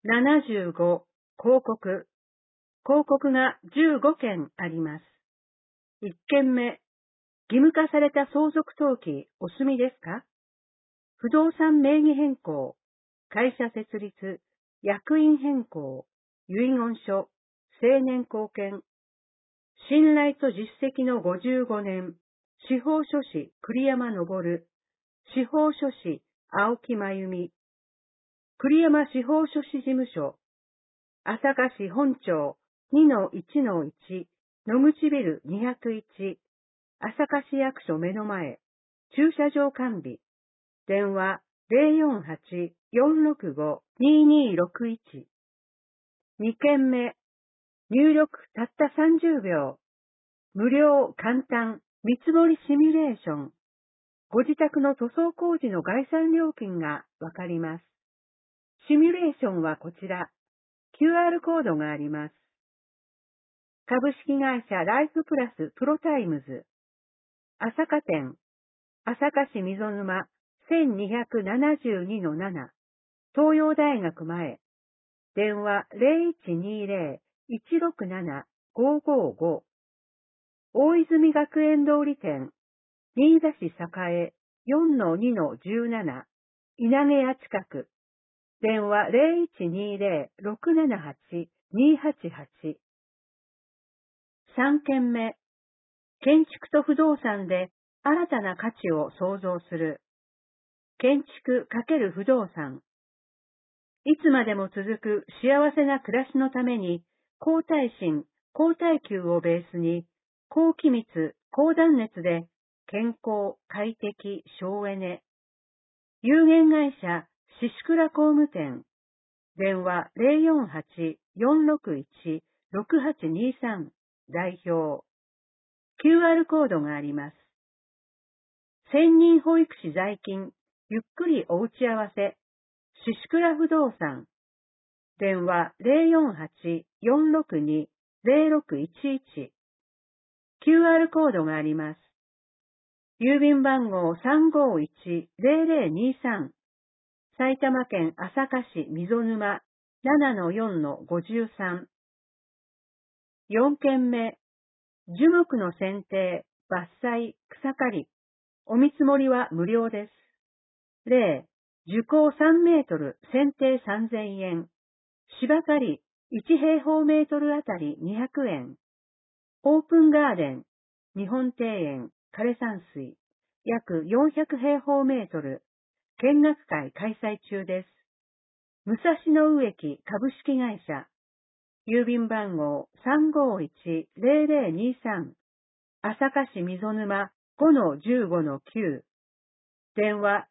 75、広告。広告が15件あります。1件目、義務化された相続登記お済みですか？不動産名義変更、会社設立、役員変更、遺言書、成年後見、信頼と実績の55年、司法書士栗山昇、司法書士青木真由美、栗山司法書士事務所、朝霞市本町 2-1-1 野口ビル201、朝霞市役所目の前、駐車場完備、電話048-465-2261。2件目、入力たった30秒、無料簡単見積もりシミュレーション。ご自宅の塗装工事の概算料金がわかります。シミュレーションはこちら。QR コードがあります。株式会社ライフプラスプロタイムズ。朝霞店。朝霞市溝沼 1272-7。東洋大学前。電話0120-167-555。大泉学園通り店。新座市栄 4-2-17。稲毛屋近く。電話0120-678-288。3件目。建築と不動産で新たな価値を創造する。建築×不動産。いつまでも続く幸せな暮らしのために、高耐震、高耐久をベースに、高気密、高断熱で、健康、快適、省エネ。有限会社、宍倉工務店。電話048-461-6823。代表。QR コードがあります。専任保育士在勤、ゆっくりお打ち合わせ。宍倉不動産。電話048-462-0611。QR コードがあります。郵便番号351-0023。埼玉県朝霞市溝沼 7-4-53。4件目。樹木の剪定、伐採、草刈り。お見積もりは無料です。例、樹高3メートル、剪定3000円。芝刈り、1平方メートルあたり200円。オープンガーデン、日本庭園、枯山水、約400平方メートル。見学会開催中です。武蔵野植木株式会社。郵便番号351-0023。朝霞市溝沼 5-15-9。電話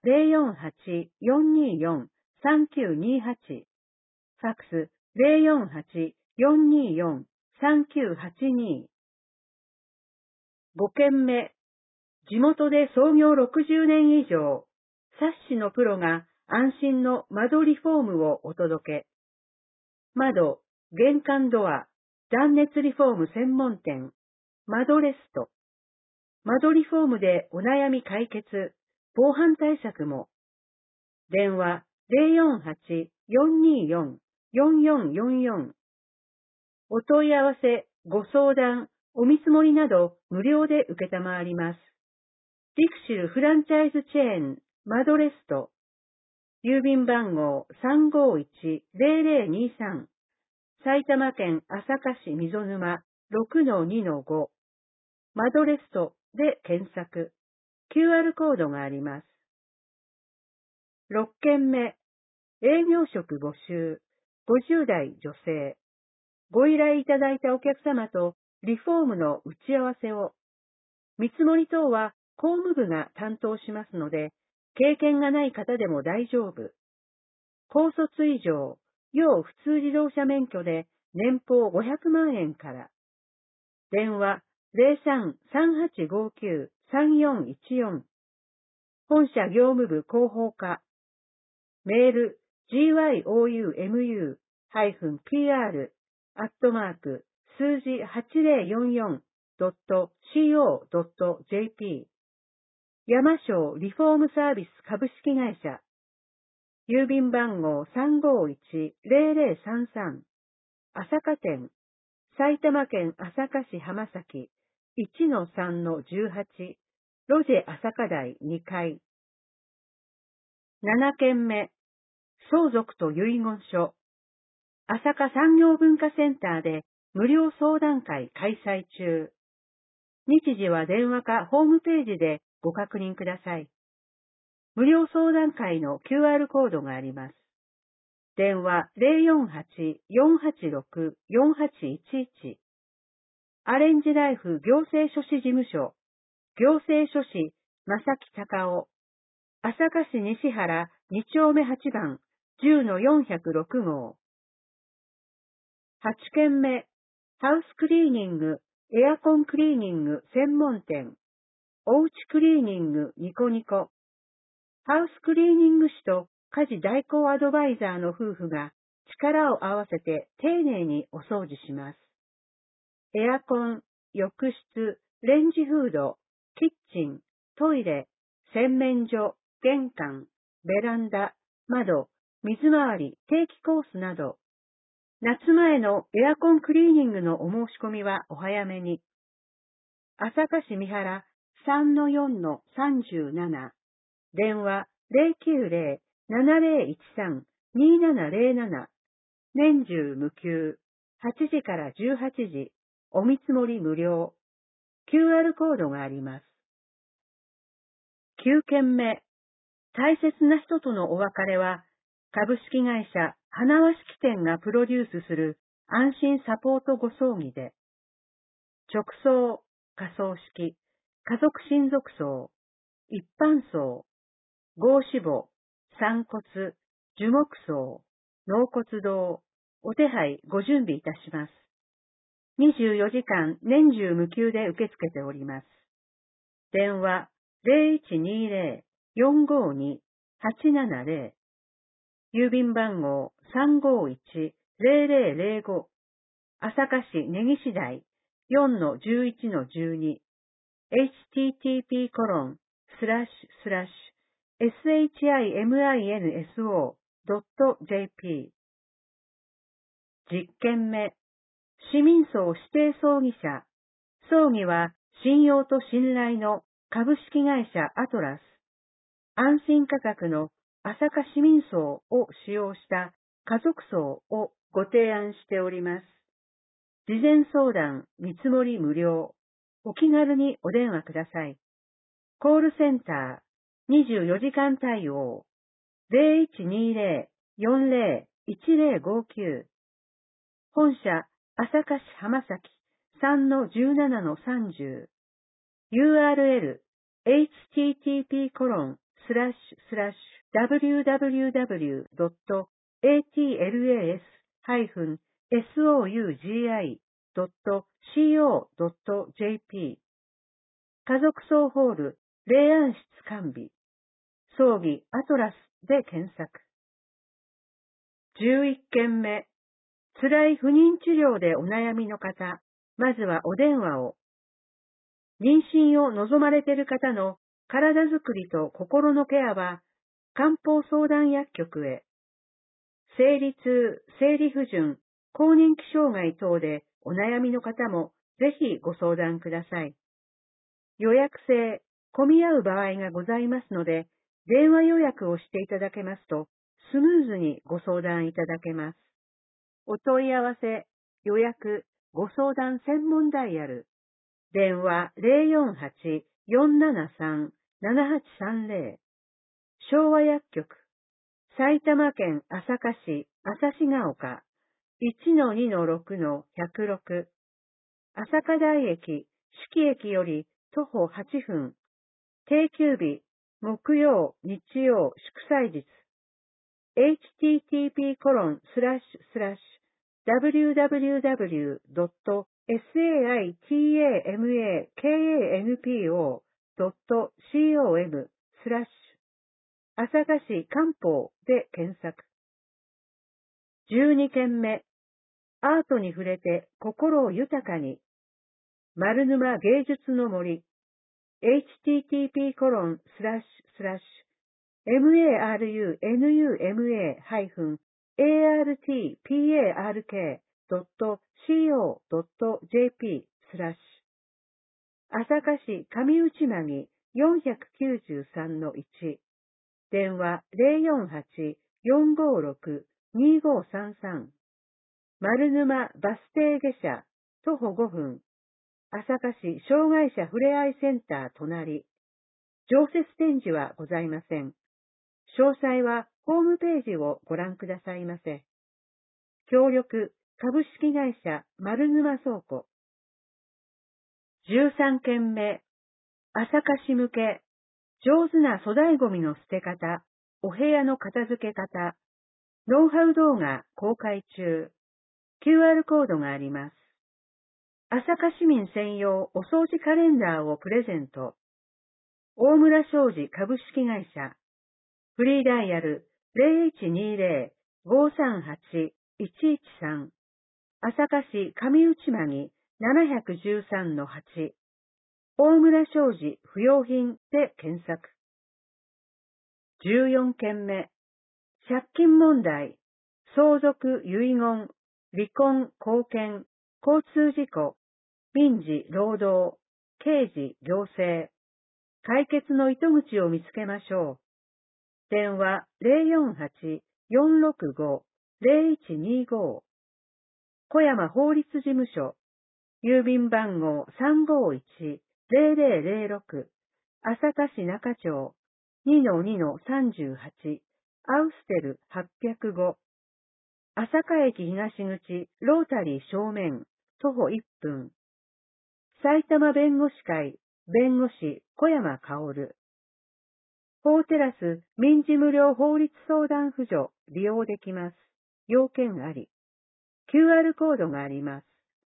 048-424-3928。ファックス048-424-3982。5件目。地元で創業60年以上、サッシのプロが安心の窓リフォームをお届け。窓、玄関ドア、断熱リフォーム専門店、窓レスト。窓リフォームでお悩み解決、防犯対策も。電話048-424-4444。お問い合わせ、ご相談、お見積もりなど無料で受けたまわります。リクシルフランチャイズチェーン、窓レスト。郵便番号351-0023。埼玉県朝霞市溝沼 6-2-5。窓レストで検索。QR コードがあります。6件目。営業職募集。50代女性。ご依頼いただいたお客様とリフォームの打ち合わせを。見積もり等は工務部が担当しますので、経験がない方でも大丈夫。高卒以上、要普通自動車免許で年俸500万円から。電話03-3859-3414。本社業務部広報課。メール gyoumu-pr 数字 8044.co.jp 山椒リフォームサービス株式会社郵便番号351-0033、朝霞店、埼玉県朝霞市浜崎 1-3-18、ロジェ朝霞台2階。7件目、相続と遺言書。朝霞産業文化センターで無料相談会開催中。日時は電話かホームページでご確認ください。無料相談会の QR コードがあります。電話048-486-4811。アレンジライフ行政書士事務所、行政書士正木隆夫。朝霞市西原2丁目8番 10-406 号。8件目、ハウスクリーニング、エアコンクリーニング専門店、おうちクリーニングニコニコ。ハウスクリーニング士と家事代行アドバイザーの夫婦が力を合わせて丁寧にお掃除します。エアコン、浴室、レンジフード、キッチン、トイレ、洗面所、玄関、ベランダ、窓、水回り、定期コースなど、夏前のエアコンクリーニングのお申し込みはお早めに。朝霞市三原 3-4-37、電話090-7013-2707、年中無休、8時から18時、お見積もり無料、QR コードがあります。9件目、大切な人とのお別れは、株式会社花輪式店がプロデュースする安心サポートご葬儀で、直葬、火葬式、家族親族葬、一般葬、合死墓、散骨、樹木葬、納骨堂、お手配ご準備いたします。24時間年中無休で受け付けております。電話0120-452-870、郵便番号351-0005、朝霞市根岸台 4-11-12、http://shiminso.jp。 10件目、市民葬指定葬儀社。葬儀は信用と信頼の株式会社アトラス。安心価格の朝霞市民葬を使用した家族葬をご提案しております。事前相談、見積もり無料。お気軽にお電話ください。コールセンター24時間対応 0120-40-1059。本社朝霞市浜崎 3-17-30。 URL http://www.atlas-sougi.co.jp。 家族葬ホール霊安室完備、葬儀アトラスで検索。11件目、辛い不妊治療でお悩みの方、まずはお電話を。妊娠を望まれている方の体づくりと心のケアは、漢方相談薬局へ。生理痛、生理不順、更年期障害等でお悩みの方もぜひご相談ください。予約制、混み合う場合がございますので、電話予約をしていただけますと、スムーズにご相談いただけます。お問い合わせ、予約、ご相談専門ダイヤル。電話048-473-7830。昭和薬局。埼玉県朝霞市朝霞ヶ丘 1-2-6-106。朝霞台駅、四季駅より徒歩8分。定休日、木曜、日曜、祝祭日。http://www.saitamakakanpo.com/朝霞市漢方で検索。12件目、アートに触れて心を豊かに。丸沼芸術の森。http:// marunuma-artpark.co.jp 朝霞市上内間493-1電話048-456-2533丸沼バス停下車徒歩5分朝霞市障害者ふれあいセンター隣常設展示はございません。詳細はホームページをご覧くださいませ。協力株式会社丸沼倉庫13件目朝霞市向け上手な粗大ごみの捨て方、お部屋の片付け方、ノウハウ動画公開中、QR コードがあります。朝霞市民専用お掃除カレンダーをプレゼント。大村商事株式会社、フリーダイヤル0120-538-113、朝霞市上内間713-8、大村商事不用品で検索。14件目、借金問題、相続、遺言、離婚、後見、交通事故、民事、労働、刑事、行政、解決の糸口を見つけましょう。電話048-465-0125小山法律事務所郵便番号351-0006朝霞市中町 2-2-38 アウステル805朝霞駅東口ロータリー正面徒歩1分埼玉弁護士会弁護士小山薫法テラス民事無料法律相談扶助利用できます。要件あり。QR コードがあります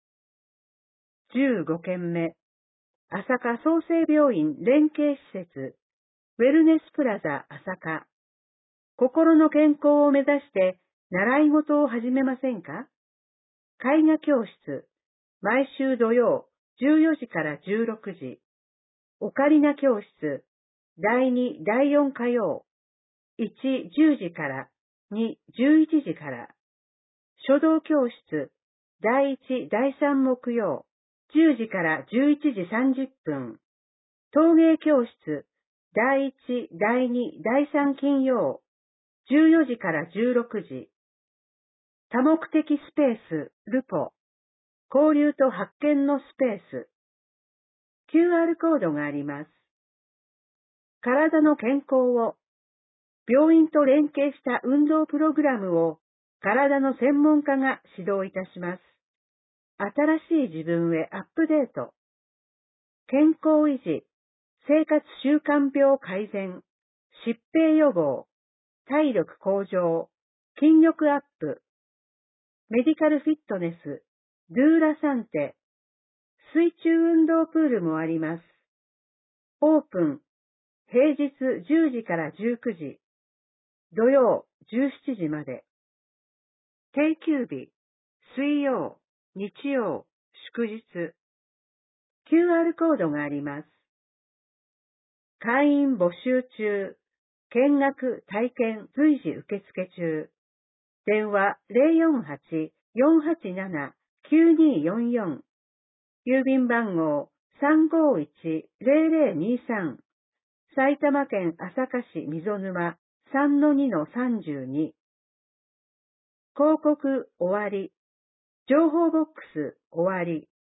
。15件目。朝霞創生病院連携施設ウェルネスプラザ朝霞。心の健康を目指して習い事を始めませんか？絵画教室。毎週土曜14時から16時。オカリナ教室。第2、第4火曜。1、10時から。2、11時から。書道教室。第1、第3木曜。10時から11時30分。陶芸教室。第1、第2、第3金曜。14時から16時。多目的スペース、ルポ。交流と発見のスペース。QR コードがあります。体の健康を、病院と連携した運動プログラムを体の専門家が指導いたします。新しい自分へアップデート。健康維持、生活習慣病改善、疾病予防、体力向上、筋力アップ、メディカルフィットネス、ドゥーラサンテ、水中運動プールもあります。オープン、平日10時から19時、土曜17時まで。定休日、水曜、日曜、祝日。QR コードがあります。会員募集中、見学、体験、随時受付中。電話048-487-9244。郵便番号351-0023。埼玉県朝霞市溝沼 3-2-32。広告終わり。情報ボックス終わり。